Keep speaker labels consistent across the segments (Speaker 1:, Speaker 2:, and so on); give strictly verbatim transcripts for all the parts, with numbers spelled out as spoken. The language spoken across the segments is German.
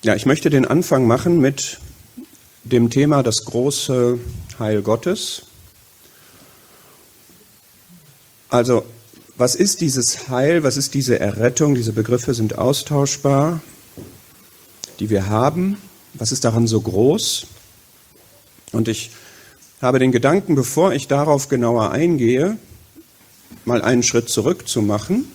Speaker 1: Ja, ich möchte den Anfang machen mit dem Thema das große Heil Gottes. Also, was ist dieses Heil, was ist diese Errettung? Diese Begriffe sind austauschbar, die wir haben. Was ist daran so groß? Und ich habe den Gedanken, bevor ich darauf genauer eingehe, mal einen Schritt zurück zu machen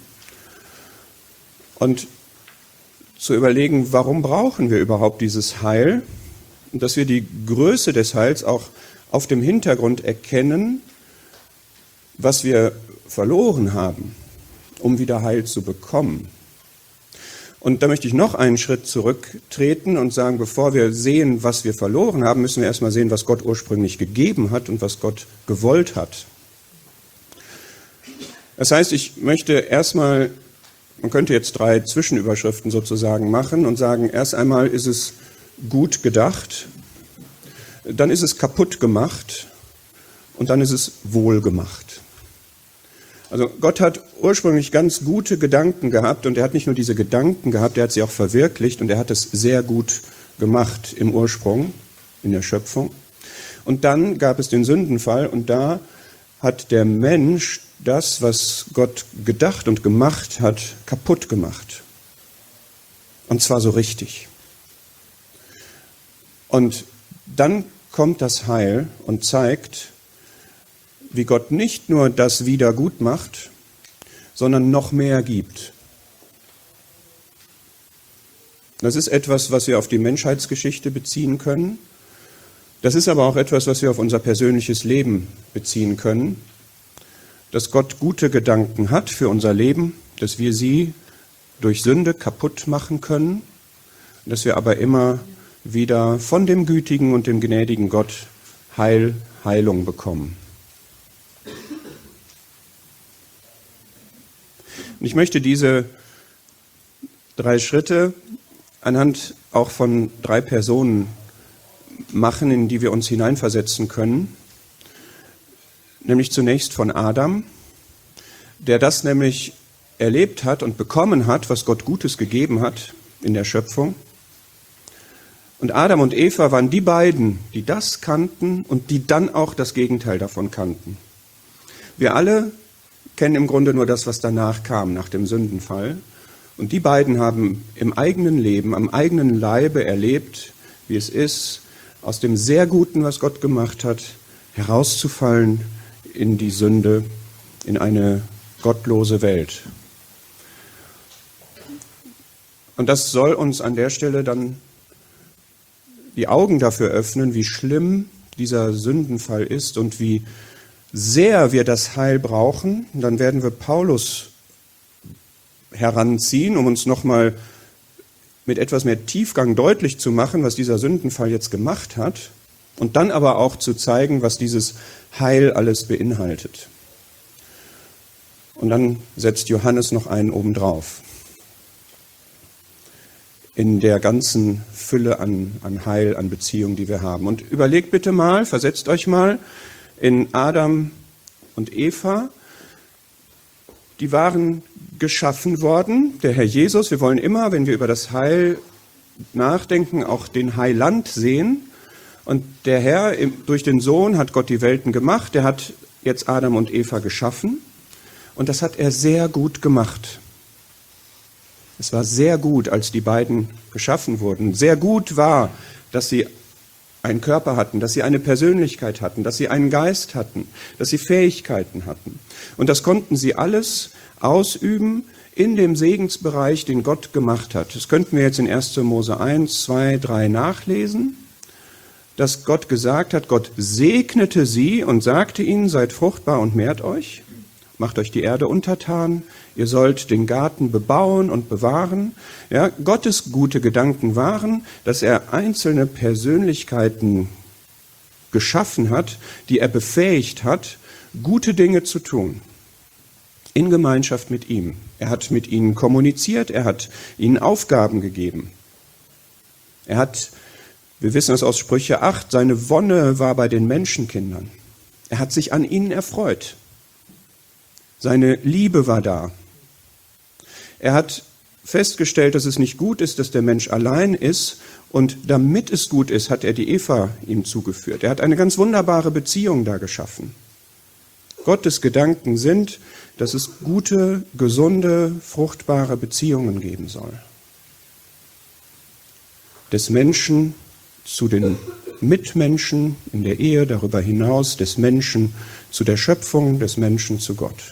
Speaker 1: und zu überlegen, warum brauchen wir überhaupt dieses Heil? Und dass wir die Größe des Heils auch auf dem Hintergrund erkennen, was wir verloren haben, um wieder Heil zu bekommen. Und da möchte ich noch einen Schritt zurücktreten und sagen, bevor wir sehen, was wir verloren haben, müssen wir erstmal sehen, was Gott ursprünglich gegeben hat und was Gott gewollt hat. Das heißt, ich möchte erstmal, man könnte jetzt drei Zwischenüberschriften sozusagen machen und sagen, erst einmal ist es gut gedacht, dann ist es kaputt gemacht und dann ist es wohl gemacht. Also Gott hat ursprünglich ganz gute Gedanken gehabt und er hat nicht nur diese Gedanken gehabt, er hat sie auch verwirklicht und er hat es sehr gut gemacht im Ursprung, in der Schöpfung. Und dann gab es den Sündenfall und da hat der Mensch das, was Gott gedacht und gemacht hat, kaputt gemacht. Und zwar so richtig. Und dann kommt das Heil und zeigt, wie Gott nicht nur das wieder gut macht, sondern noch mehr gibt. Das ist etwas, was wir auf die Menschheitsgeschichte beziehen können. Das ist aber auch etwas, was wir auf unser persönliches Leben beziehen können. Dass Gott gute Gedanken hat für unser Leben, dass wir sie durch Sünde kaputt machen können, dass wir aber immer wieder von dem gütigen und dem gnädigen Gott Heil, Heilung bekommen. Und ich möchte diese drei Schritte anhand auch von drei Personen machen, in die wir uns hineinversetzen können. Nämlich zunächst von Adam, der das nämlich erlebt hat und bekommen hat, was Gott Gutes gegeben hat in der Schöpfung. Und Adam und Eva waren die beiden, die das kannten und die dann auch das Gegenteil davon kannten. Wir alle kennen im Grunde nur das, was danach kam, nach dem Sündenfall. Und die beiden haben im eigenen Leben, am eigenen Leibe erlebt, wie es ist, aus dem sehr Guten, was Gott gemacht hat, herauszufallen in die Sünde, in eine gottlose Welt. Und das soll uns an der Stelle dann die Augen dafür öffnen, wie schlimm dieser Sündenfall ist und wie sehr wir das Heil brauchen. Dann werden wir Paulus heranziehen, um uns nochmal mit etwas mehr Tiefgang deutlich zu machen, was dieser Sündenfall jetzt gemacht hat. Und dann aber auch zu zeigen, was dieses Heil alles beinhaltet. Und dann setzt Johannes noch einen obendrauf. In der ganzen Fülle an, an Heil, an Beziehungen, die wir haben. Und überlegt bitte mal, versetzt euch mal in Adam und Eva. Die waren geschaffen worden, der Herr Jesus. Wir wollen immer, wenn wir über das Heil nachdenken, auch den Heiland sehen. Und der Herr, durch den Sohn hat Gott die Welten gemacht. Er hat jetzt Adam und Eva geschaffen. Und das hat er sehr gut gemacht. Es war sehr gut, als die beiden geschaffen wurden. Sehr gut war, dass sie einen Körper hatten, dass sie eine Persönlichkeit hatten, dass sie einen Geist hatten, dass sie Fähigkeiten hatten. Und das konnten sie alles ausüben in dem Segensbereich, den Gott gemacht hat. Das könnten wir jetzt in erster Mose eins, zwei, drei nachlesen, dass Gott gesagt hat, Gott segnete sie und sagte ihnen, seid fruchtbar und mehrt euch, macht euch die Erde untertan, ihr sollt den Garten bebauen und bewahren. Ja, Gottes gute Gedanken waren, dass er einzelne Persönlichkeiten geschaffen hat, die er befähigt hat, gute Dinge zu tun. In Gemeinschaft mit ihm. Er hat mit ihnen kommuniziert, er hat ihnen Aufgaben gegeben. Er hat, wir wissen es aus Sprüche acht, seine Wonne war bei den Menschenkindern. Er hat sich an ihnen erfreut. Seine Liebe war da. Er hat festgestellt, dass es nicht gut ist, dass der Mensch allein ist. Und damit es gut ist, hat er die Eva ihm zugeführt. Er hat eine ganz wunderbare Beziehung da geschaffen. Gottes Gedanken sind, dass es gute, gesunde, fruchtbare Beziehungen geben soll. Des Menschen zu den Mitmenschen in der Ehe, darüber hinaus, des Menschen zu der Schöpfung, des Menschen zu Gott.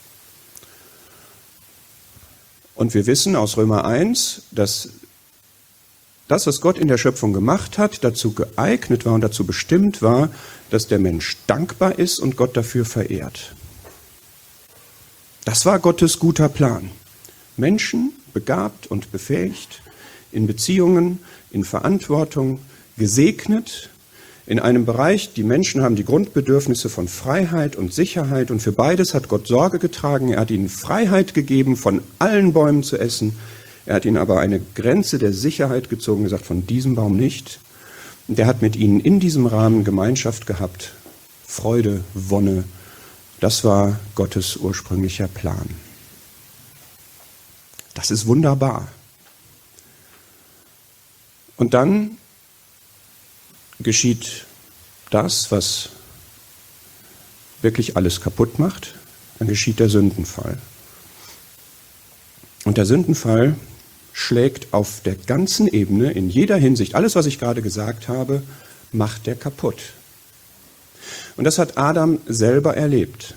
Speaker 1: Und wir wissen aus Römer eins, dass das, was Gott in der Schöpfung gemacht hat, dazu geeignet war und dazu bestimmt war, dass der Mensch dankbar ist und Gott dafür verehrt. Das war Gottes guter Plan. Menschen begabt und befähigt, in Beziehungen, in Verantwortung, gesegnet, in einem Bereich, die Menschen haben die Grundbedürfnisse von Freiheit und Sicherheit und für beides hat Gott Sorge getragen. Er hat ihnen Freiheit gegeben, von allen Bäumen zu essen. Er hat ihnen aber eine Grenze der Sicherheit gezogen, gesagt, von diesem Baum nicht. Und er hat mit ihnen in diesem Rahmen Gemeinschaft gehabt, Freude, Wonne. Das war Gottes ursprünglicher Plan. Das ist wunderbar. Und dann geschieht das, was wirklich alles kaputt macht. Dann geschieht der Sündenfall. Und der Sündenfall schlägt auf der ganzen Ebene, in jeder Hinsicht, alles, was ich gerade gesagt habe, macht der kaputt. Und das hat Adam selber erlebt.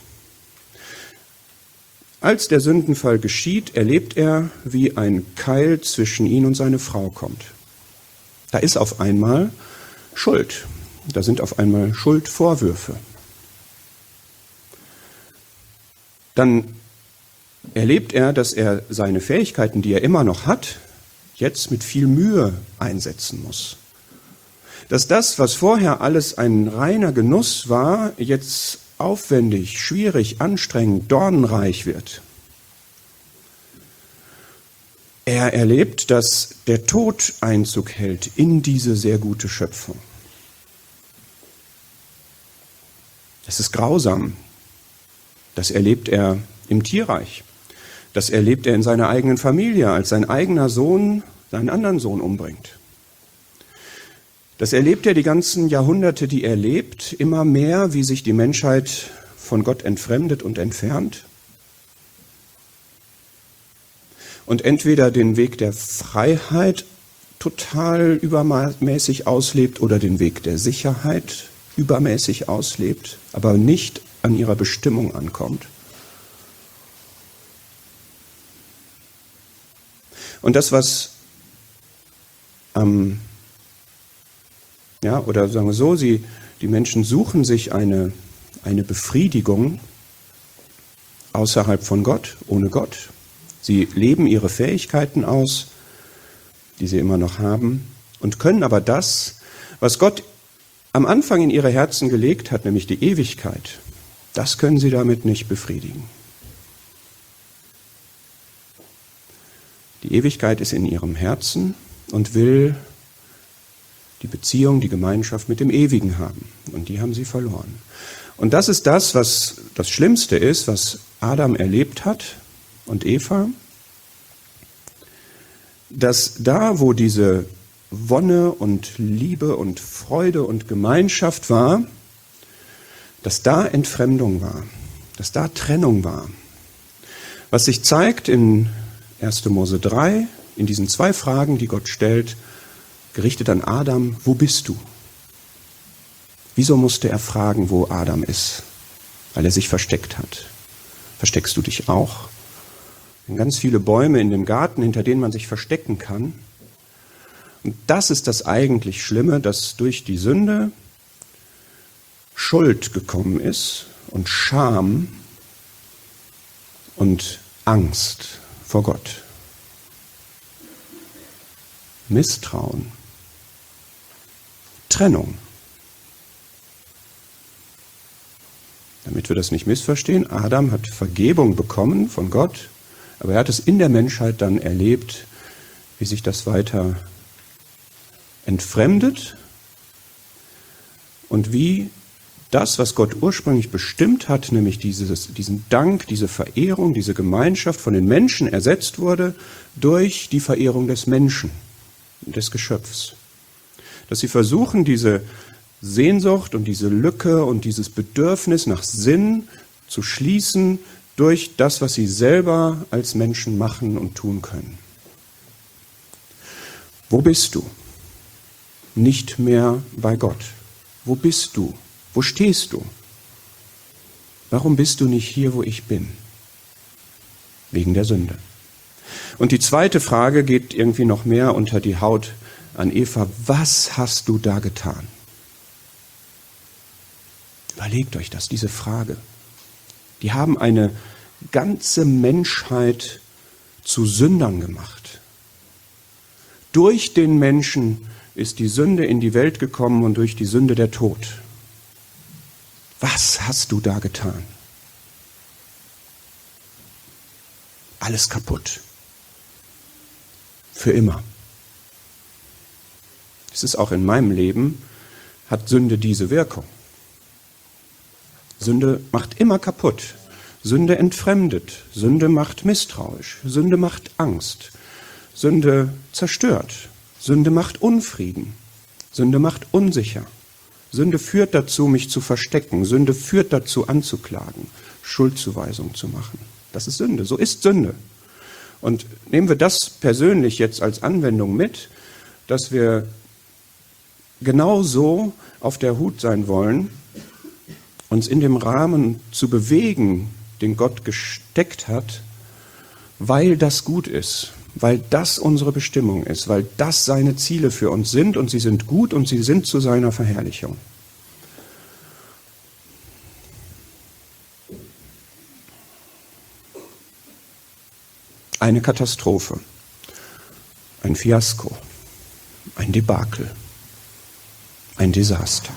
Speaker 1: Als der Sündenfall geschieht, erlebt er, wie ein Keil zwischen ihn und seine Frau kommt. Da ist auf einmal Schuld. Da sind auf einmal Schuldvorwürfe. Dann erlebt er, dass er seine Fähigkeiten, die er immer noch hat, jetzt mit viel Mühe einsetzen muss. Dass das, was vorher alles ein reiner Genuss war, jetzt aufwendig, schwierig, anstrengend, dornenreich wird. Er erlebt, dass der Tod Einzug hält in diese sehr gute Schöpfung. Das ist grausam. Das erlebt er im Tierreich. Das erlebt er in seiner eigenen Familie, als sein eigener Sohn seinen anderen Sohn umbringt. Das erlebt er die ganzen Jahrhunderte, die er lebt, immer mehr, wie sich die Menschheit von Gott entfremdet und entfernt. Und entweder den Weg der Freiheit total übermäßig auslebt oder den Weg der Sicherheit übermäßig auslebt, aber nicht an ihrer Bestimmung ankommt. Und das, was, ähm, ja, oder sagen wir so, sie, die Menschen suchen sich eine, eine Befriedigung außerhalb von Gott, ohne Gott. Sie leben ihre Fähigkeiten aus, die sie immer noch haben, und können aber das, was Gott am Anfang in ihre Herzen gelegt hat, nämlich die Ewigkeit, das können sie damit nicht befriedigen. Die Ewigkeit ist in ihrem Herzen und will die Beziehung, die Gemeinschaft mit dem Ewigen haben. Und die haben sie verloren. Und das ist das, was das Schlimmste ist, was Adam erlebt hat und Eva, dass da, wo diese Wonne und Liebe und Freude und Gemeinschaft war, dass da Entfremdung war, dass da Trennung war. Was sich zeigt in erster Mose drei, in diesen zwei Fragen, die Gott stellt, gerichtet an Adam, wo bist du? Wieso musste er fragen, wo Adam ist? Weil er sich versteckt hat. Versteckst du dich auch? Es sind ganz viele Bäume in dem Garten, hinter denen man sich verstecken kann. Und das ist das eigentlich Schlimme, dass durch die Sünde Schuld gekommen ist und Scham und Angst vor Gott. Misstrauen. Trennung. Damit wir das nicht missverstehen, Adam hat Vergebung bekommen von Gott, aber er hat es in der Menschheit dann erlebt, wie sich das weiter entfremdet und wie das, was Gott ursprünglich bestimmt hat, nämlich dieses, diesen Dank, diese Verehrung, diese Gemeinschaft von den Menschen ersetzt wurde durch die Verehrung des Menschen, des Geschöpfs. Dass sie versuchen, diese Sehnsucht und diese Lücke und dieses Bedürfnis nach Sinn zu schließen durch das, was sie selber als Menschen machen und tun können. Wo bist du? Nicht mehr bei Gott. Wo bist du? Wo stehst du? Warum bist du nicht hier, wo ich bin? Wegen der Sünde. Und die zweite Frage geht irgendwie noch mehr unter die Haut an Eva. Was hast du da getan? Überlegt euch das, diese Frage. Die haben eine ganze Menschheit zu Sündern gemacht. Durch den Menschen ist die Sünde in die Welt gekommen und durch die Sünde der Tod. Was hast du da getan? Alles kaputt. Für immer. Es ist auch in meinem Leben, hat Sünde diese Wirkung. Sünde macht immer kaputt. Sünde entfremdet. Sünde macht misstrauisch. Sünde macht Angst. Sünde zerstört. Sünde macht Unfrieden. Sünde macht unsicher. Sünde führt dazu, mich zu verstecken. Sünde führt dazu, anzuklagen, Schuldzuweisung zu machen. Das ist Sünde. So ist Sünde. Und nehmen wir das persönlich jetzt als Anwendung mit, dass wir genauso auf der Hut sein wollen, uns in dem Rahmen zu bewegen, den Gott gesteckt hat, weil das gut ist, weil das unsere Bestimmung ist, weil das seine Ziele für uns sind und sie sind gut und sie sind zu seiner Verherrlichung. Eine Katastrophe, ein Fiasko, ein Debakel, ein Desaster.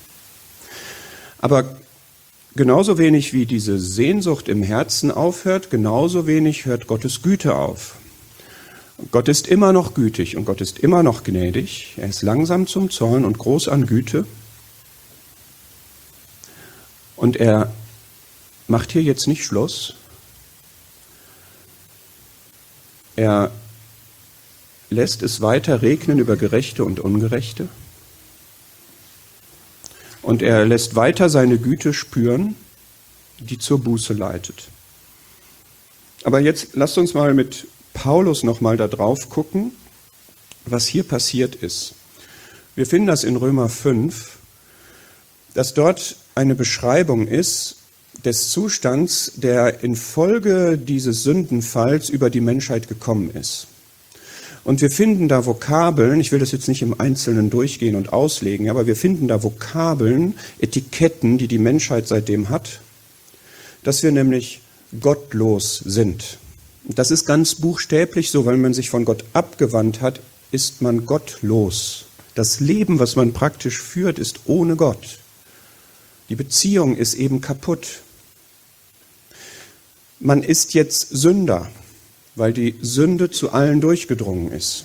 Speaker 1: Aber genauso wenig wie diese Sehnsucht im Herzen aufhört, genauso wenig hört Gottes Güte auf. Gott ist immer noch gütig und Gott ist immer noch gnädig. Er ist langsam zum Zorn und groß an Güte. Und er macht hier jetzt nicht Schluss. Er lässt es weiter regnen über Gerechte und Ungerechte. Und er lässt weiter seine Güte spüren, die zur Buße leitet. Aber jetzt lasst uns mal mit Paulus nochmal da drauf gucken, was hier passiert ist. Wir finden das in Römer fünf, dass dort eine Beschreibung ist des Zustands, der infolge dieses Sündenfalls über die Menschheit gekommen ist. Und wir finden da Vokabeln, ich will das jetzt nicht im Einzelnen durchgehen und auslegen, aber wir finden da Vokabeln, Etiketten, die die Menschheit seitdem hat, dass wir nämlich gottlos sind. Das ist ganz buchstäblich so, weil man sich von Gott abgewandt hat, ist man gottlos. Das Leben, was man praktisch führt, ist ohne Gott. Die Beziehung ist eben kaputt. Man ist jetzt Sünder, weil die Sünde zu allen durchgedrungen ist.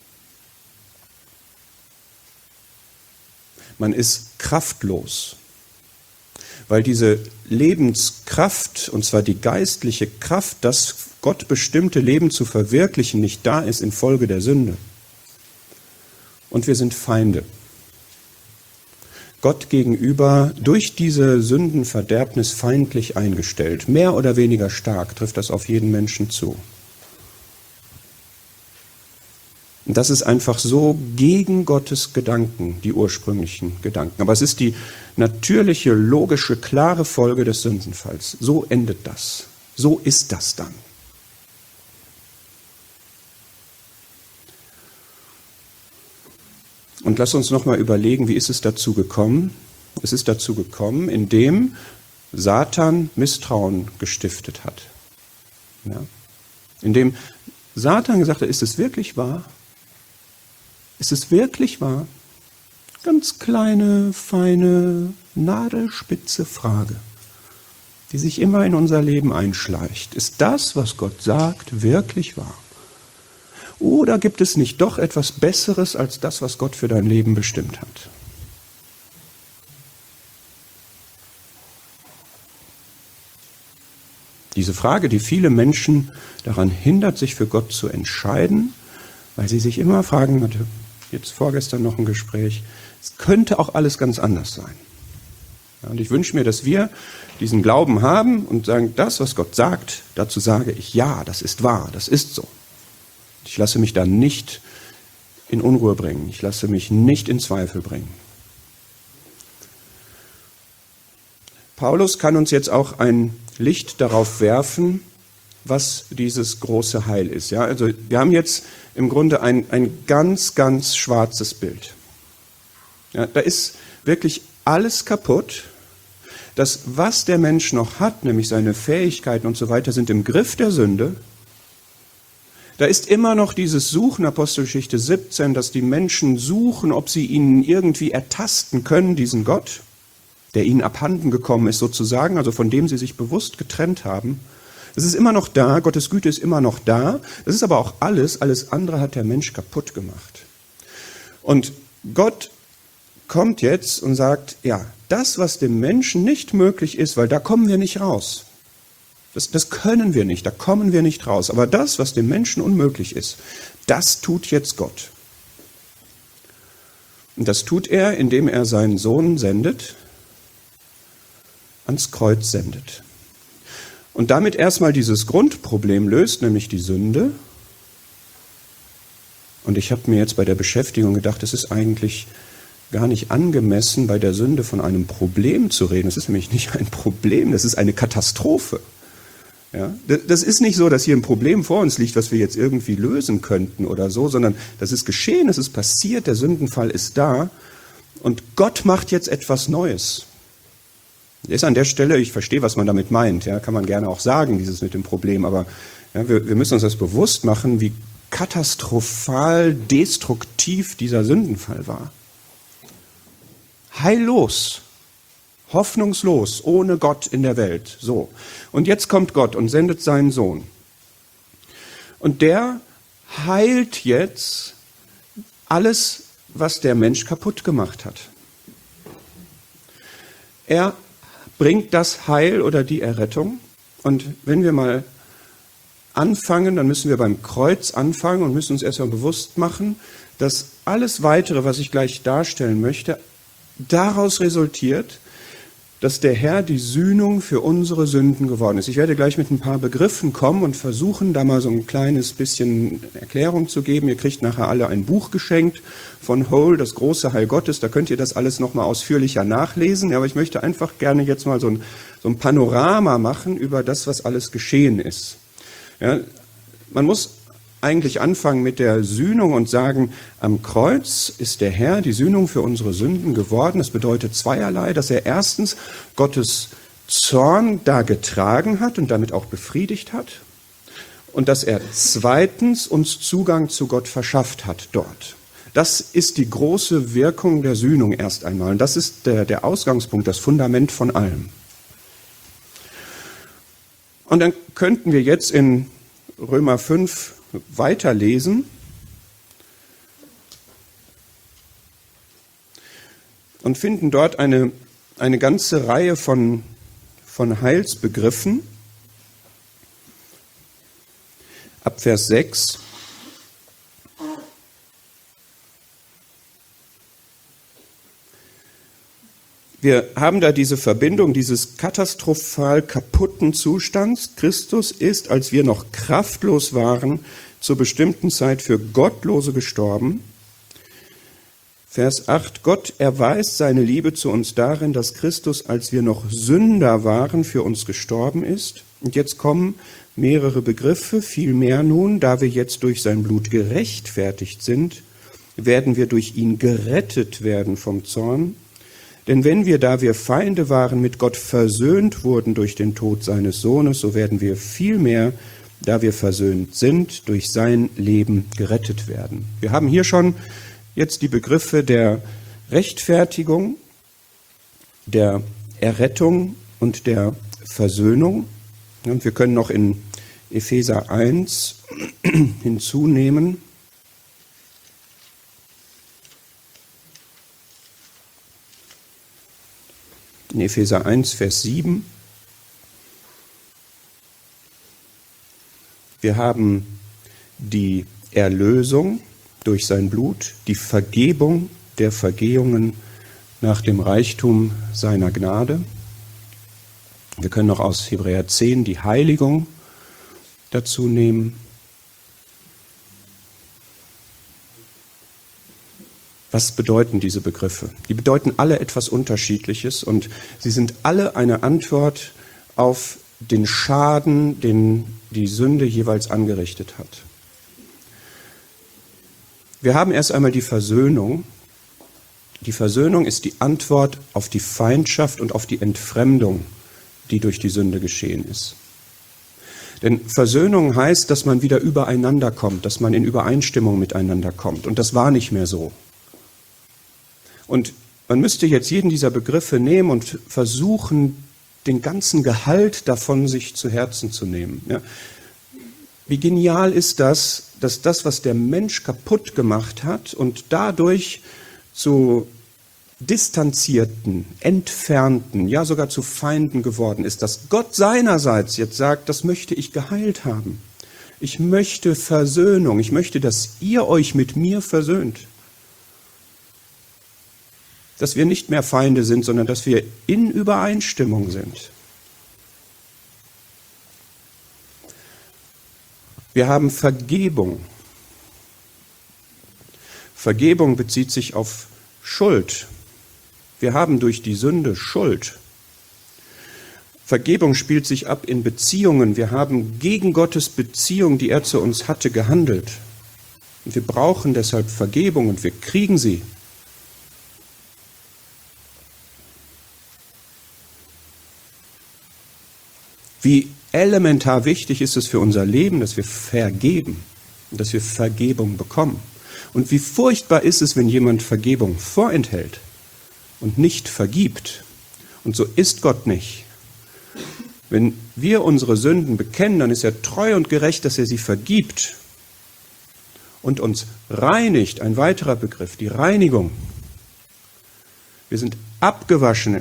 Speaker 1: Man ist kraftlos, weil diese Lebenskraft, und zwar die geistliche Kraft, das Gott bestimmte Leben zu verwirklichen, nicht da ist infolge der Sünde. Und wir sind Feinde. Gott gegenüber durch diese Sündenverderbnis feindlich eingestellt. Mehr oder weniger stark trifft das auf jeden Menschen zu. Und das ist einfach so gegen Gottes Gedanken, die ursprünglichen Gedanken. Aber es ist die natürliche, logische, klare Folge des Sündenfalls. So endet das. So ist das dann. Und lass uns nochmal überlegen, wie ist es dazu gekommen? Es ist dazu gekommen, indem Satan Misstrauen gestiftet hat. Ja? Indem Satan gesagt hat, ist es wirklich wahr? Ist es wirklich wahr? Ganz kleine, feine, nadelspitze Frage, die sich immer in unser Leben einschleicht. Ist das, was Gott sagt, wirklich wahr? Oder gibt es nicht doch etwas Besseres als das, was Gott für dein Leben bestimmt hat? Diese Frage, die viele Menschen daran hindert, sich für Gott zu entscheiden, weil sie sich immer fragen, hatte jetzt vorgestern noch ein Gespräch, es könnte auch alles ganz anders sein. Ja, und ich wünsche mir, dass wir diesen Glauben haben und sagen, das, was Gott sagt, dazu sage ich, ja, das ist wahr, das ist so. Ich lasse mich da nicht in Unruhe bringen, ich lasse mich nicht in Zweifel bringen. Paulus kann uns jetzt auch ein Licht darauf werfen, was dieses große Heil ist. Ja, also wir haben jetzt im Grunde ein, ein ganz, ganz schwarzes Bild. Ja, da ist wirklich alles kaputt. Das, was der Mensch noch hat, nämlich seine Fähigkeiten und so weiter, sind im Griff der Sünde. Da ist immer noch dieses Suchen, Apostelgeschichte siebzehn, dass die Menschen suchen, ob sie ihn irgendwie ertasten können, diesen Gott, der ihnen abhanden gekommen ist sozusagen, also von dem sie sich bewusst getrennt haben. Es ist immer noch da, Gottes Güte ist immer noch da. Das ist aber auch alles, alles andere hat der Mensch kaputt gemacht. Und Gott kommt jetzt und sagt, ja, das, was dem Menschen nicht möglich ist, weil da kommen wir nicht raus. Das, das können wir nicht, da kommen wir nicht raus. Aber das, was dem Menschen unmöglich ist, das tut jetzt Gott. Und das tut er, indem er seinen Sohn sendet, ans Kreuz sendet. Und damit erstmal dieses Grundproblem löst, nämlich die Sünde. Und ich habe mir jetzt bei der Beschäftigung gedacht, es ist eigentlich gar nicht angemessen, bei der Sünde von einem Problem zu reden. Das ist nämlich nicht ein Problem, das ist eine Katastrophe. Ja, das ist nicht so, dass hier ein Problem vor uns liegt, was wir jetzt irgendwie lösen könnten oder so, sondern das ist geschehen, es ist passiert, der Sündenfall ist da und Gott macht jetzt etwas Neues. Ist an der Stelle, ich verstehe, was man damit meint, ja, kann man gerne auch sagen, dieses mit dem Problem, aber ja, wir, wir müssen uns das bewusst machen, wie katastrophal destruktiv dieser Sündenfall war. Heillos. Hoffnungslos, ohne Gott in der Welt. So. Und jetzt kommt Gott und sendet seinen Sohn. Und der heilt jetzt alles, was der Mensch kaputt gemacht hat. Er bringt das Heil oder die Errettung. Und wenn wir mal anfangen, dann müssen wir beim Kreuz anfangen und müssen uns erstmal bewusst machen, dass alles Weitere, was ich gleich darstellen möchte, daraus resultiert, dass der Herr die Sühnung für unsere Sünden geworden ist. Ich werde gleich mit ein paar Begriffen kommen und versuchen, da mal so ein kleines bisschen Erklärung zu geben. Ihr kriegt nachher alle ein Buch geschenkt von Hole, das große Heil Gottes. Da könnt ihr das alles nochmal ausführlicher nachlesen. Ja, aber ich möchte einfach gerne jetzt mal so ein, so ein Panorama machen über das, was alles geschehen ist. Ja, man muss eigentlich anfangen mit der Sühnung und sagen, am Kreuz ist der Herr die Sühnung für unsere Sünden geworden. Das bedeutet zweierlei, dass er erstens Gottes Zorn da getragen hat und damit auch befriedigt hat und dass er zweitens uns Zugang zu Gott verschafft hat dort. Das ist die große Wirkung der Sühnung erst einmal und das ist der, der Ausgangspunkt, das Fundament von allem. Und dann könnten wir jetzt in Römer fünf weiterlesen und finden dort eine, eine ganze Reihe von, von Heilsbegriffen. Ab Vers sechs. Wir haben da diese Verbindung dieses katastrophal kaputten Zustands. Christus ist, als wir noch kraftlos waren, zur bestimmten Zeit für Gottlose gestorben. Vers acht. Gott erweist seine Liebe zu uns darin, dass Christus, als wir noch Sünder waren, für uns gestorben ist. Und jetzt kommen mehrere Begriffe. Vielmehr nun, da wir jetzt durch sein Blut gerechtfertigt sind, werden wir durch ihn gerettet werden vom Zorn. Denn wenn wir, da wir Feinde waren, mit Gott versöhnt wurden durch den Tod seines Sohnes, so werden wir vielmehr, da wir versöhnt sind, durch sein Leben gerettet werden. Wir haben hier schon jetzt die Begriffe der Rechtfertigung, der Errettung und der Versöhnung. Und wir können noch in Epheser eins hinzunehmen. In Epheser eins, Vers sieben. Wir haben die Erlösung durch sein Blut, die Vergebung der Vergehungen nach dem Reichtum seiner Gnade. Wir können noch aus Hebräer zehn die Heiligung dazu nehmen. Was bedeuten diese Begriffe? Die bedeuten alle etwas Unterschiedliches und sie sind alle eine Antwort auf den Schaden, den die Sünde jeweils angerichtet hat. Wir haben erst einmal die Versöhnung. Die Versöhnung ist die Antwort auf die Feindschaft und auf die Entfremdung, die durch die Sünde geschehen ist. Denn Versöhnung heißt, dass man wieder übereinander kommt, dass man in Übereinstimmung miteinander kommt. Und das war nicht mehr so. Und man müsste jetzt jeden dieser Begriffe nehmen und versuchen, den ganzen Gehalt davon sich zu Herzen zu nehmen. Ja. Wie genial ist das, dass das, was der Mensch kaputt gemacht hat und dadurch zu distanzierten, entfernten, ja sogar zu Feinden geworden ist, dass Gott seinerseits jetzt sagt, das möchte ich geheilt haben. Ich möchte Versöhnung, ich möchte, dass ihr euch mit mir versöhnt. Dass wir nicht mehr Feinde sind, sondern dass wir in Übereinstimmung sind. Wir haben Vergebung. Vergebung bezieht sich auf Schuld. Wir haben durch die Sünde Schuld. Vergebung spielt sich ab in Beziehungen. Wir haben gegen Gottes Beziehung, die er zu uns hatte, gehandelt. Und wir brauchen deshalb Vergebung und wir kriegen sie. Wie elementar wichtig ist es für unser Leben, dass wir vergeben und dass wir Vergebung bekommen. Und wie furchtbar ist es, wenn jemand Vergebung vorenthält und nicht vergibt. Und so ist Gott nicht. Wenn wir unsere Sünden bekennen, dann ist er treu und gerecht, dass er sie vergibt und uns reinigt. Ein weiterer Begriff, die Reinigung. Wir sind abgewaschen,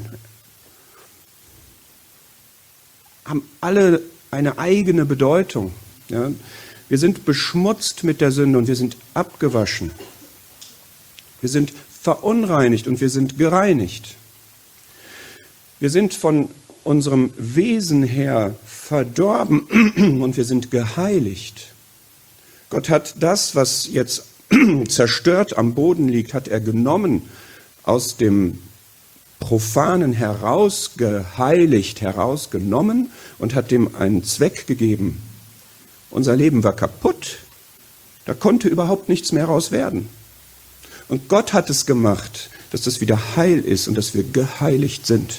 Speaker 1: haben alle eine eigene Bedeutung. Ja. Wir sind beschmutzt mit der Sünde und wir sind abgewaschen. Wir sind verunreinigt und wir sind gereinigt. Wir sind von unserem Wesen her verdorben und wir sind geheiligt. Gott hat das, was jetzt zerstört am Boden liegt, hat er genommen aus dem Profanen herausgeheiligt, herausgenommen und hat dem einen Zweck gegeben. Unser Leben war kaputt, da konnte überhaupt nichts mehr raus werden. Und Gott hat es gemacht, dass das wieder heil ist und dass wir geheiligt sind.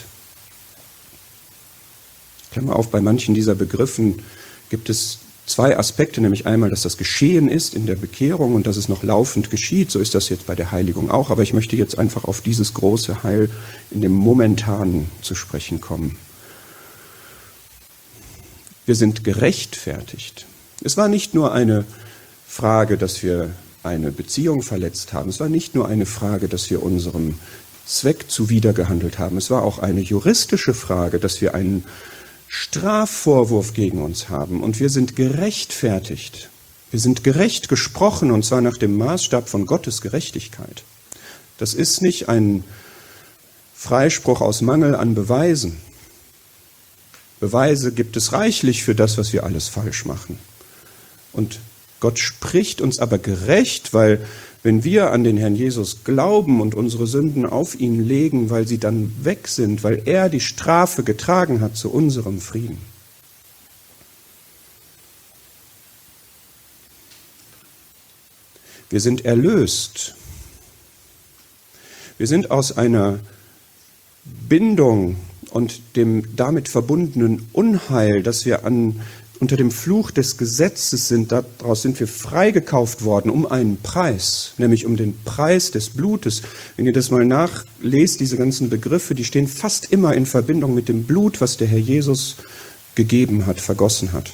Speaker 1: Klammer auf, bei manchen dieser Begriffen gibt es zwei Aspekte, nämlich einmal, dass das geschehen ist in der Bekehrung und dass es noch laufend geschieht. So ist das jetzt bei der Heiligung auch. Aber ich möchte jetzt einfach auf dieses große Heil in dem Momentanen zu sprechen kommen. Wir sind gerechtfertigt. Es war nicht nur eine Frage, dass wir eine Beziehung verletzt haben. Es war nicht nur eine Frage, dass wir unserem Zweck zuwidergehandelt haben. Es war auch eine juristische Frage, dass wir einen Strafvorwurf gegen uns haben und wir sind gerechtfertigt. Wir sind gerecht gesprochen und zwar nach dem Maßstab von Gottes Gerechtigkeit. Das ist nicht ein Freispruch aus Mangel an Beweisen. Beweise gibt es reichlich für das, was wir alles falsch machen. Und Gott spricht uns aber gerecht, weil wenn wir an den Herrn Jesus glauben und unsere Sünden auf ihn legen, weil sie dann weg sind, weil er die Strafe getragen hat zu unserem Frieden. Wir sind erlöst. Wir sind aus einer Bindung und dem damit verbundenen Unheil, das wir an unter dem Fluch des Gesetzes sind, daraus sind wir freigekauft worden um einen Preis, nämlich um den Preis des Blutes. Wenn ihr das mal nachlest, diese ganzen Begriffe, die stehen fast immer in Verbindung mit dem Blut, was der Herr Jesus gegeben hat, vergossen hat.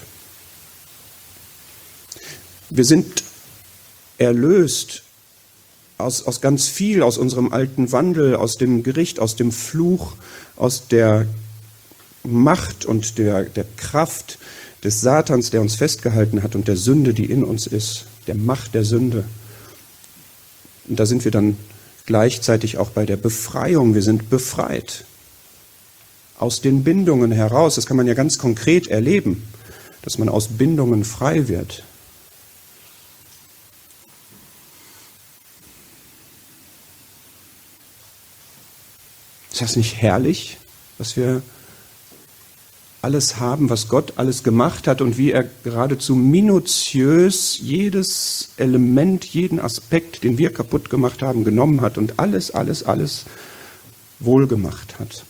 Speaker 1: Wir sind erlöst aus, aus ganz viel, aus unserem alten Wandel, aus dem Gericht, aus dem Fluch, aus der Macht und der, der Kraft des Satans, der uns festgehalten hat und der Sünde, die in uns ist, der Macht der Sünde. Und da sind wir dann gleichzeitig auch bei der Befreiung. Wir sind befreit aus den Bindungen heraus. Das kann man ja ganz konkret erleben, dass man aus Bindungen frei wird. Ist das nicht herrlich, dass wir alles haben, was Gott alles gemacht hat und wie er geradezu minutiös jedes Element, jeden Aspekt, den wir kaputt gemacht haben, genommen hat und alles, alles, alles wohlgemacht hat.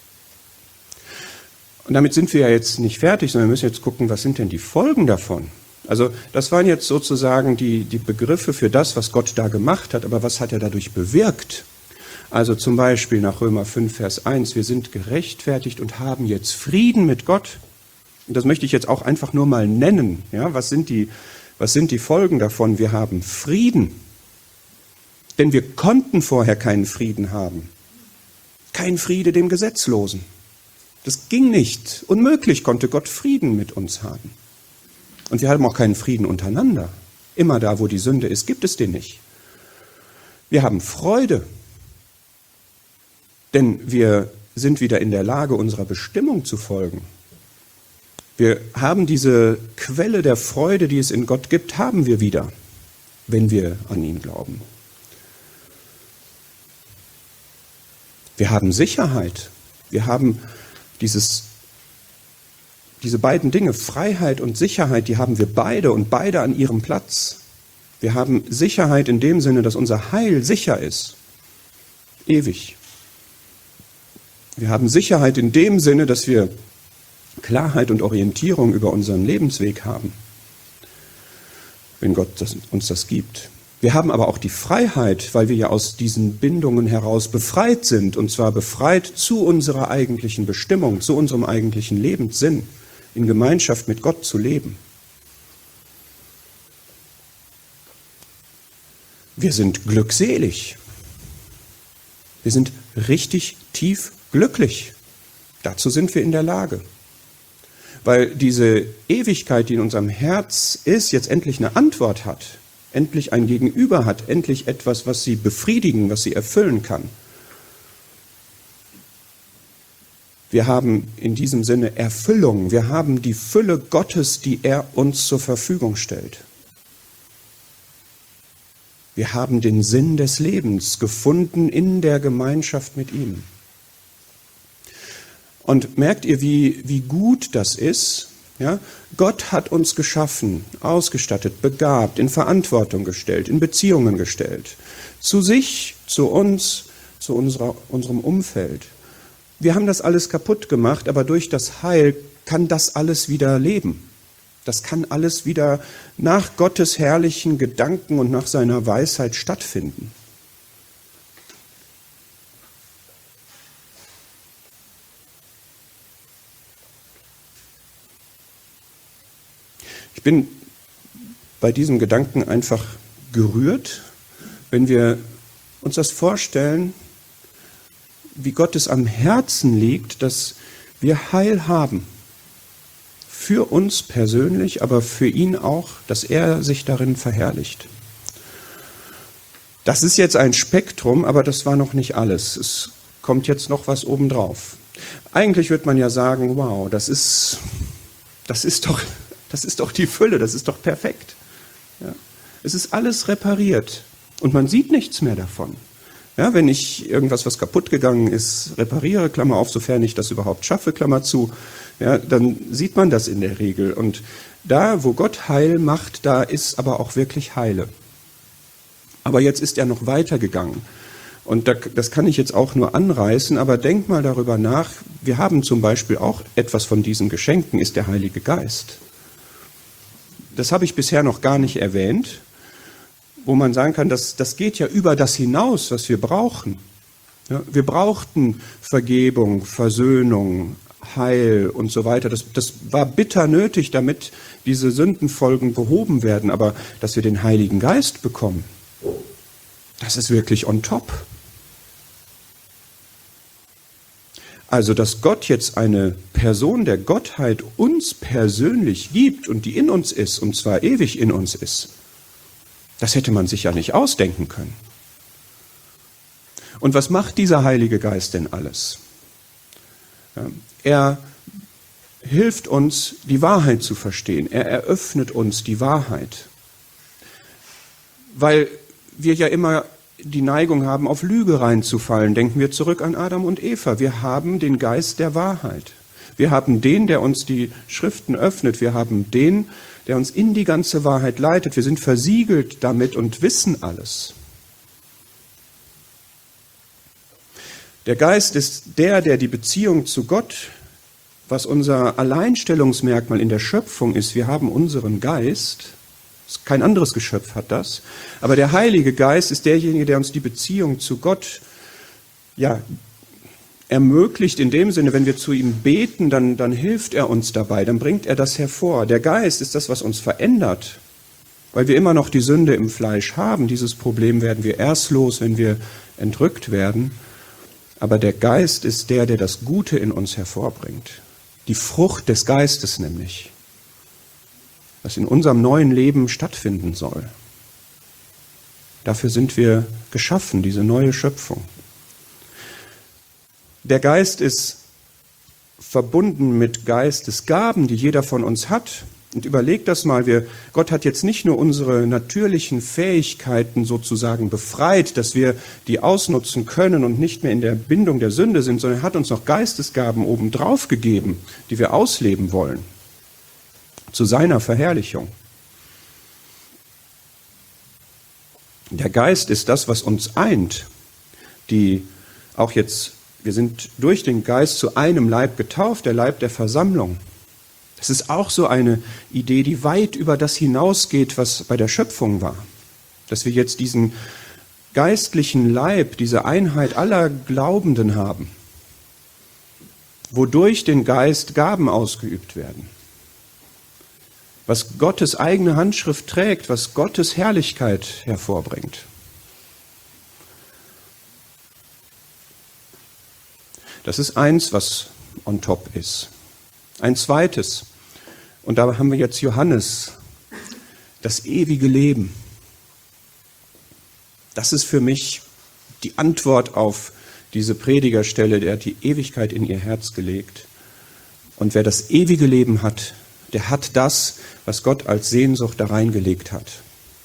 Speaker 1: Und damit sind wir ja jetzt nicht fertig, sondern wir müssen jetzt gucken, was sind denn die Folgen davon? Also das waren jetzt sozusagen die, die Begriffe für das, was Gott da gemacht hat, aber was hat er dadurch bewirkt? Also zum Beispiel nach Römer fünf, Vers eins, wir sind gerechtfertigt und haben jetzt Frieden mit Gott. Und das möchte ich jetzt auch einfach nur mal nennen. Ja, was sind die, was sind die Folgen davon? Wir haben Frieden. Denn wir konnten vorher keinen Frieden haben. Kein Friede dem Gesetzlosen. Das ging nicht. Unmöglich konnte Gott Frieden mit uns haben. Und wir haben auch keinen Frieden untereinander. Immer da, wo die Sünde ist, gibt es den nicht. Wir haben Freude. Denn wir sind wieder in der Lage, unserer Bestimmung zu folgen. Wir haben diese Quelle der Freude, die es in Gott gibt, haben wir wieder, wenn wir an ihn glauben. Wir haben Sicherheit. Wir haben dieses, diese beiden Dinge, Freiheit und Sicherheit, die haben wir beide und beide an ihrem Platz. Wir haben Sicherheit in dem Sinne, dass unser Heil sicher ist, ewig. Wir haben Sicherheit in dem Sinne, dass wir Klarheit und Orientierung über unseren Lebensweg haben, wenn Gott das, uns das gibt. Wir haben aber auch die Freiheit, weil wir ja aus diesen Bindungen heraus befreit sind, und zwar befreit zu unserer eigentlichen Bestimmung, zu unserem eigentlichen Lebenssinn, in Gemeinschaft mit Gott zu leben. Wir sind glückselig. Wir sind richtig tief glücklich. Dazu sind wir in der Lage. Weil diese Ewigkeit, die in unserem Herz ist, jetzt endlich eine Antwort hat, endlich ein Gegenüber hat, endlich etwas, was sie befriedigen, was sie erfüllen kann. Wir haben in diesem Sinne Erfüllung. Wir haben die Fülle Gottes, die er uns zur Verfügung stellt. Wir haben den Sinn des Lebens gefunden in der Gemeinschaft mit ihm. Und merkt ihr, wie, wie gut das ist? Ja? Gott hat uns geschaffen, ausgestattet, begabt, in Verantwortung gestellt, in Beziehungen gestellt. Zu sich, zu uns, zu unserer, unserem Umfeld. Wir haben das alles kaputt gemacht, aber durch das Heil kann das alles wieder leben. Das kann alles wieder nach Gottes herrlichen Gedanken und nach seiner Weisheit stattfinden. Ich bin bei diesem Gedanken einfach gerührt, wenn wir uns das vorstellen, wie Gott es am Herzen liegt, dass wir Heil haben. Für uns persönlich, aber für ihn auch, dass er sich darin verherrlicht. Das ist jetzt ein Spektrum, aber das war noch nicht alles. Es kommt jetzt noch was obendrauf. Eigentlich wird man ja sagen, wow, das ist, das ist doch... Das ist doch die Fülle, das ist doch perfekt. Ja. Es ist alles repariert und man sieht nichts mehr davon. Ja, wenn ich irgendwas, was kaputt gegangen ist, repariere, Klammer auf, sofern ich das überhaupt schaffe, Klammer zu, ja, dann sieht man das in der Regel. Und da, wo Gott Heil macht, da ist aber auch wirklich Heile. Aber jetzt ist er noch weitergegangen. Und das kann ich jetzt auch nur anreißen, aber denk mal darüber nach. Wir haben zum Beispiel auch etwas von diesen Geschenken, ist der Heilige Geist. Das habe ich bisher noch gar nicht erwähnt, wo man sagen kann, das, das geht ja über das hinaus, was wir brauchen. Ja, wir brauchten Vergebung, Versöhnung, Heil und so weiter. Das, das war bitter nötig, damit diese Sündenfolgen behoben werden. Aber dass wir den Heiligen Geist bekommen, das ist wirklich on top. Also, dass Gott jetzt eine Person der Gottheit uns persönlich liebt und die in uns ist, und zwar ewig in uns ist, das hätte man sich ja nicht ausdenken können. Und was macht dieser Heilige Geist denn alles? Er hilft uns, die Wahrheit zu verstehen. Er eröffnet uns die Wahrheit. Weil wir ja immer die Neigung haben, auf Lüge reinzufallen. Denken wir zurück an Adam und Eva. Wir haben den Geist der Wahrheit. Wir haben den, der uns die Schriften öffnet. Wir haben den, der uns in die ganze Wahrheit leitet. Wir sind versiegelt damit und wissen alles. Der Geist ist der, der die Beziehung zu Gott, was unser Alleinstellungsmerkmal in der Schöpfung ist. Wir haben unseren Geist. Kein anderes Geschöpf hat das. Aber der Heilige Geist ist derjenige, der uns die Beziehung zu Gott ja, ermöglicht. In dem Sinne, wenn wir zu ihm beten, dann, dann hilft er uns dabei, dann bringt er das hervor. Der Geist ist das, was uns verändert, weil wir immer noch die Sünde im Fleisch haben. Dieses Problem werden wir erst los, wenn wir entrückt werden. Aber der Geist ist der, der das Gute in uns hervorbringt. Die Frucht des Geistes nämlich, was in unserem neuen Leben stattfinden soll. Dafür sind wir geschaffen, diese neue Schöpfung. Der Geist ist verbunden mit Geistesgaben, die jeder von uns hat. Und überlegt das mal, wir, Gott hat jetzt nicht nur unsere natürlichen Fähigkeiten sozusagen befreit, dass wir die ausnutzen können und nicht mehr in der Bindung der Sünde sind, sondern er hat uns noch Geistesgaben obendrauf gegeben, die wir ausleben wollen. Zu seiner Verherrlichung. Der Geist ist das, was uns eint. Die auch jetzt, wir sind durch den Geist zu einem Leib getauft, der Leib der Versammlung. Das ist auch so eine Idee, die weit über das hinausgeht, was bei der Schöpfung war. Dass wir jetzt diesen geistlichen Leib, diese Einheit aller Glaubenden haben, wodurch den Geist Gaben ausgeübt werden. Was Gottes eigene Handschrift trägt, was Gottes Herrlichkeit hervorbringt. Das ist eins, was on top ist. Ein zweites, und da haben wir jetzt Johannes, das ewige Leben. Das ist für mich die Antwort auf diese Predigerstelle, der hat die Ewigkeit in ihr Herz gelegt. Und wer das ewige Leben hat, der hat das, was Gott als Sehnsucht da reingelegt hat.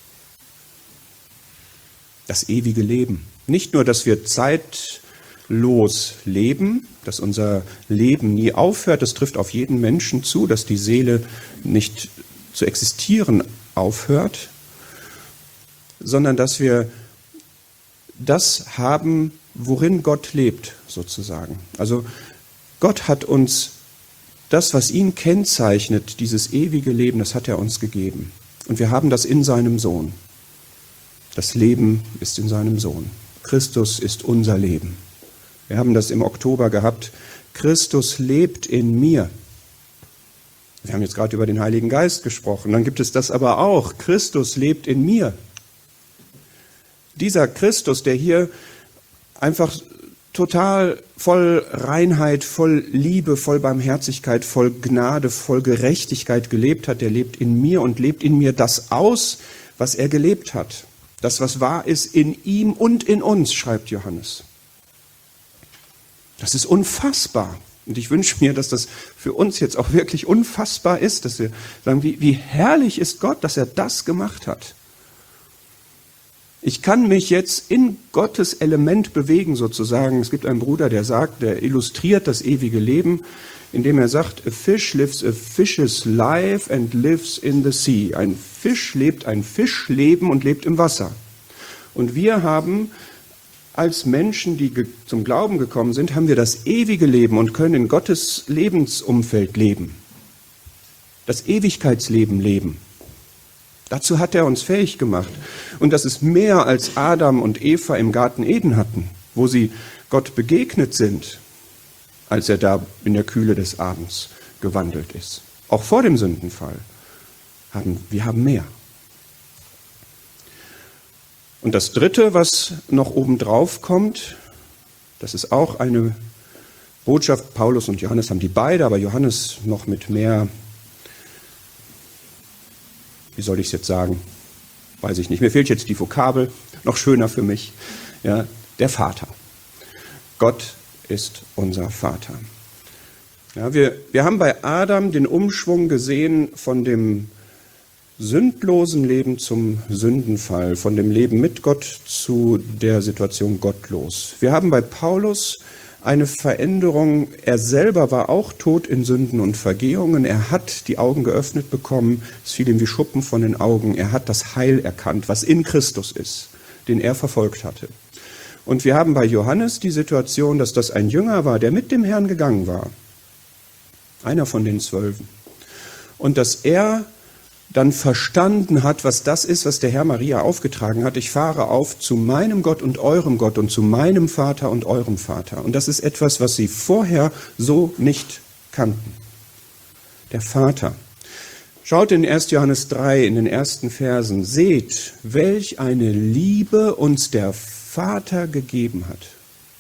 Speaker 1: Das ewige Leben. Nicht nur, dass wir zeitlos leben, dass unser Leben nie aufhört, das trifft auf jeden Menschen zu, dass die Seele nicht zu existieren aufhört, sondern dass wir das haben, worin Gott lebt, sozusagen. Also Gott hat uns das, was ihn kennzeichnet, dieses ewige Leben, das hat er uns gegeben. Und wir haben das in seinem Sohn. Das Leben ist in seinem Sohn. Christus ist unser Leben. Wir haben das im Oktober gehabt. Christus lebt in mir. Wir haben jetzt gerade über den Heiligen Geist gesprochen. Dann gibt es das aber auch. Christus lebt in mir. Dieser Christus, der hier einfach total voll Reinheit, voll Liebe, voll Barmherzigkeit, voll Gnade, voll Gerechtigkeit gelebt hat, der lebt in mir und lebt in mir das aus, was er gelebt hat. Das, was wahr ist, in ihm und in uns, schreibt Johannes. Das ist unfassbar. Und ich wünsche mir, dass das für uns jetzt auch wirklich unfassbar ist, dass wir sagen, wie, wie herrlich ist Gott, dass er das gemacht hat. Ich kann mich jetzt in Gottes Element bewegen, sozusagen. Es gibt einen Bruder, der sagt, der illustriert das ewige Leben, indem er sagt, a fish lives a fish's life and lives in the sea. Ein Fisch lebt ein Fischleben und lebt im Wasser. Und wir haben als Menschen, die zum Glauben gekommen sind, haben wir das ewige Leben und können in Gottes Lebensumfeld leben. Das Ewigkeitsleben leben. Dazu hat er uns fähig gemacht. Und das ist mehr, als Adam und Eva im Garten Eden hatten, wo sie Gott begegnet sind, als er da in der Kühle des Abends gewandelt ist. Auch vor dem Sündenfall haben wir haben mehr. Und das Dritte, was noch obendrauf kommt, das ist auch eine Botschaft. Paulus und Johannes haben die beide, aber Johannes noch mit mehr, wie soll ich es jetzt sagen, weiß ich nicht. Mir fehlt jetzt die Vokabel, noch schöner für mich. Ja, der Vater. Gott ist unser Vater. Ja, wir, wir haben bei Adam den Umschwung gesehen von dem sündlosen Leben zum Sündenfall, von dem Leben mit Gott zu der Situation gottlos. Wir haben bei Paulus eine Veränderung. Er selber war auch tot in Sünden und Vergehungen. Er hat die Augen geöffnet bekommen. Es fiel ihm wie Schuppen von den Augen. Er hat das Heil erkannt, was in Christus ist, den er verfolgt hatte. Und wir haben bei Johannes die Situation, dass das ein Jünger war, der mit dem Herrn gegangen war. Einer von den Zwölfen. Und dass er dann verstanden hat, was das ist, was der Herr Maria aufgetragen hat. Ich fahre auf zu meinem Gott und eurem Gott und zu meinem Vater und eurem Vater. Und das ist etwas, was sie vorher so nicht kannten. Der Vater. Schaut in erster Johannes drei in den ersten Versen. Seht, welch eine Liebe uns der Vater gegeben hat.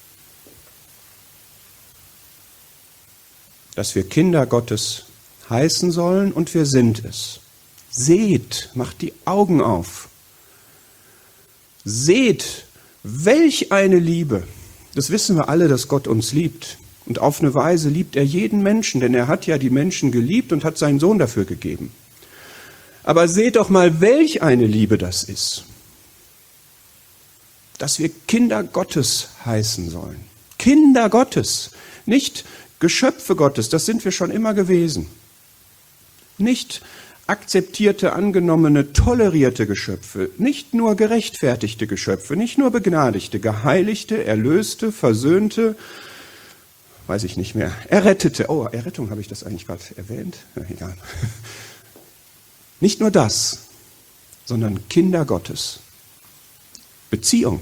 Speaker 1: Dass wir Kinder Gottes heißen sollen und wir sind es. Seht, macht die Augen auf. Seht, welch eine Liebe. Das wissen wir alle, dass Gott uns liebt. Und auf eine Weise liebt er jeden Menschen, denn er hat ja die Menschen geliebt und hat seinen Sohn dafür gegeben. Aber seht doch mal, welch eine Liebe das ist. Dass wir Kinder Gottes heißen sollen. Kinder Gottes, nicht Geschöpfe Gottes, das sind wir schon immer gewesen. Nicht akzeptierte, angenommene, tolerierte Geschöpfe, nicht nur gerechtfertigte Geschöpfe, nicht nur begnadigte, geheiligte, erlöste, versöhnte, weiß ich nicht mehr, errettete. Oh, Errettung habe ich das eigentlich gerade erwähnt? Ja, egal. Nicht nur das, sondern Kinder Gottes. Beziehung.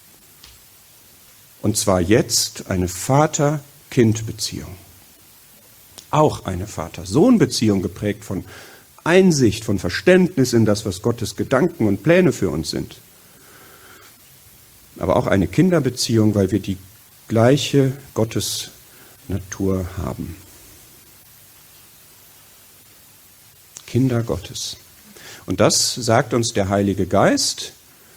Speaker 1: Und zwar jetzt eine Vater-Kind-Beziehung. Auch eine Vater-Sohn-Beziehung geprägt von Einsicht, von Verständnis in das, was Gottes Gedanken und Pläne für uns sind. Aber auch eine Kinderbeziehung, weil wir die gleiche Gottesnatur haben. Kinder Gottes. Und das sagt uns der Heilige Geist,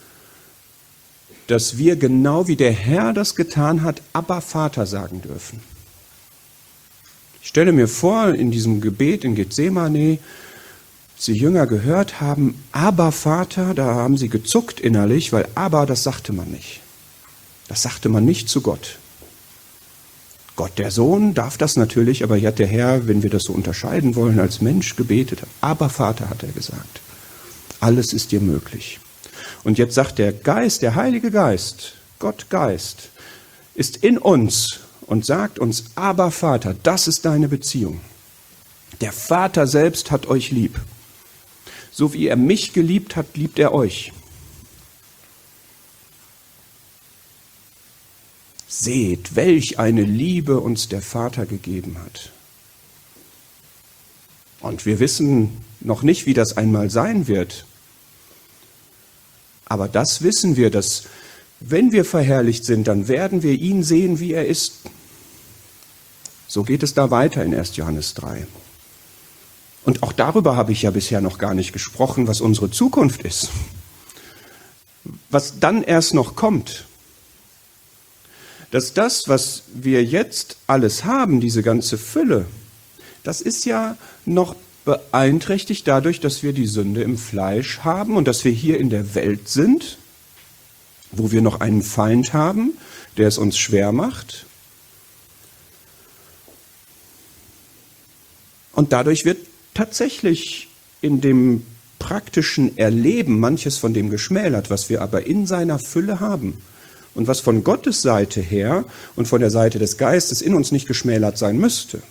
Speaker 1: dass wir genau wie der Herr das getan hat, Abba Vater sagen dürfen. Ich stelle mir vor, in diesem Gebet in Gethsemane, als die Jünger gehört haben, Abba Vater, da haben sie gezuckt innerlich, weil Abba, das sagte man nicht. Das sagte man nicht zu Gott. Gott, der Sohn, darf das natürlich, aber hier hat der Herr, wenn wir das so unterscheiden wollen, als Mensch gebetet. Abba Vater, hat er gesagt. Alles ist dir möglich. Und jetzt sagt der Geist, der Heilige Geist, Gott Geist, ist in uns und sagt uns, Abba Vater, das ist deine Beziehung. Der Vater selbst hat euch lieb. So wie er mich geliebt hat, liebt er euch. Seht, welch eine Liebe uns der Vater gegeben hat. Und wir wissen noch nicht, wie das einmal sein wird. Aber das wissen wir, dass wenn wir verherrlicht sind, dann werden wir ihn sehen, wie er ist. So geht es da weiter in erster Johannes drei. Und auch darüber habe ich ja bisher noch gar nicht gesprochen, was unsere Zukunft ist. Was dann erst noch kommt. Dass das, was wir jetzt alles haben, diese ganze Fülle, das ist ja noch beeinträchtigt dadurch, dass wir die Sünde im Fleisch haben und dass wir hier in der Welt sind, wo wir noch einen Feind haben, der es uns schwer macht. Und dadurch wird tatsächlich in dem praktischen Erleben manches von dem geschmälert, was wir aber in seiner Fülle haben. Und was von Gottes Seite her und von der Seite des Geistes in uns nicht geschmälert sein müsste.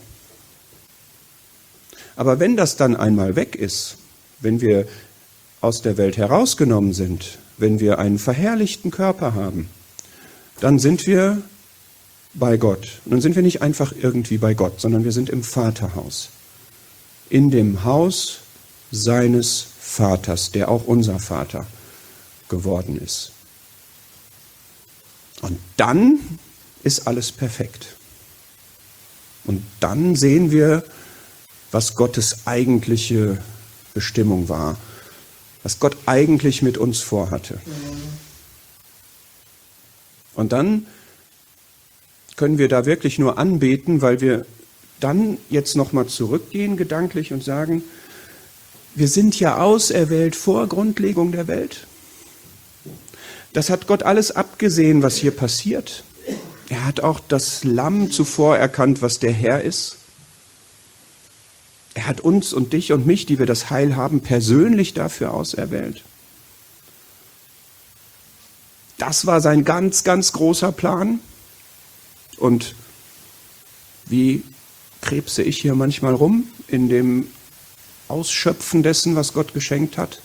Speaker 1: Aber wenn das dann einmal weg ist, wenn wir aus der Welt herausgenommen sind, wenn wir einen verherrlichten Körper haben, dann sind wir bei Gott. Und dann sind wir nicht einfach irgendwie bei Gott, sondern wir sind im Vaterhaus. In dem Haus seines Vaters, der auch unser Vater geworden ist. Und dann ist alles perfekt. Und dann sehen wir, was Gottes eigentliche Bestimmung war, was Gott eigentlich mit uns vorhatte. Und dann können wir da wirklich nur anbeten, weil wir dann jetzt nochmal zurückgehen gedanklich und sagen, wir sind ja auserwählt vor Grundlegung der Welt. Das hat Gott alles abgesehen, was hier passiert. Er hat auch das Lamm zuvor erkannt, was der Herr ist. Er hat uns und dich und mich, die wir das Heil haben, persönlich dafür auserwählt. Das war sein ganz, ganz großer Plan. Und wie krebse ich hier manchmal rum in dem Ausschöpfen dessen, was Gott geschenkt hat?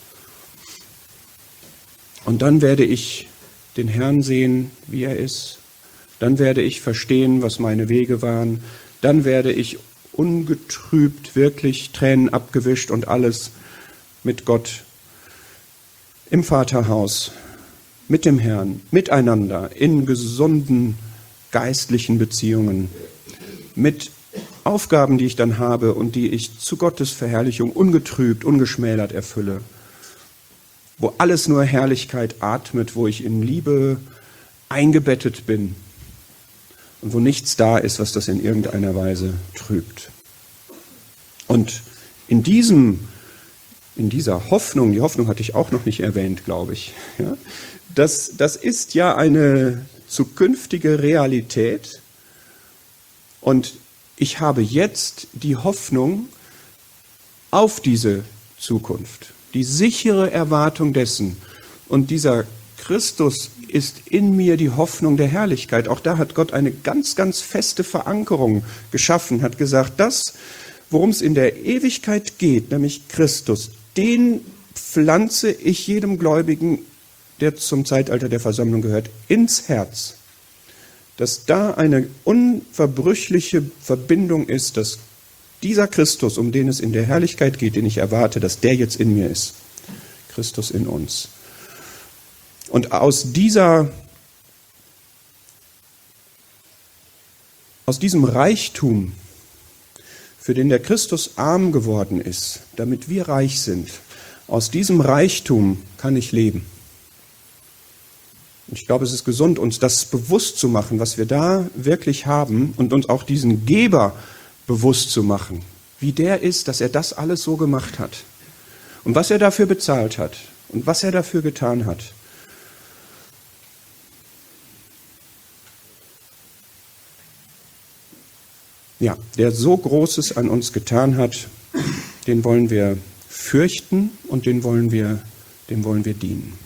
Speaker 1: Und dann werde ich den Herrn sehen, wie er ist. Dann werde ich verstehen, was meine Wege waren. Dann werde ich ungetrübt, wirklich Tränen abgewischt und alles mit Gott im Vaterhaus, mit dem Herrn, miteinander, in gesunden geistlichen Beziehungen, mit Aufgaben, die ich dann habe und die ich zu Gottes Verherrlichung ungetrübt, ungeschmälert erfülle, wo alles nur Herrlichkeit atmet, wo ich in Liebe eingebettet bin und wo nichts da ist, was das in irgendeiner Weise trübt. Und in diesem, in dieser Hoffnung, die Hoffnung hatte ich auch noch nicht erwähnt, glaube ich, ja, das, das ist ja eine zukünftige Realität und ich habe jetzt die Hoffnung auf diese Zukunft, die sichere Erwartung dessen. Und dieser Christus ist in mir die Hoffnung der Herrlichkeit. Auch da hat Gott eine ganz, ganz feste Verankerung geschaffen, hat gesagt, das, worum es in der Ewigkeit geht, nämlich Christus, den pflanze ich jedem Gläubigen, der zum Zeitalter der Versammlung gehört, ins Herz. Dass da eine unverbrüchliche Verbindung ist, dass dieser Christus, um den es in der Herrlichkeit geht, den ich erwarte, dass der jetzt in mir ist. Christus in uns. Und aus dieser, aus diesem Reichtum, für den der Christus arm geworden ist, damit wir reich sind, aus diesem Reichtum kann ich leben. Ich glaube, es ist gesund, uns das bewusst zu machen, was wir da wirklich haben und uns auch diesen Geber bewusst zu machen, wie der ist, dass er das alles so gemacht hat und was er dafür bezahlt hat und was er dafür getan hat. Ja, der so Großes an uns getan hat, den wollen wir fürchten und den wollen wir, dem wollen wir dienen.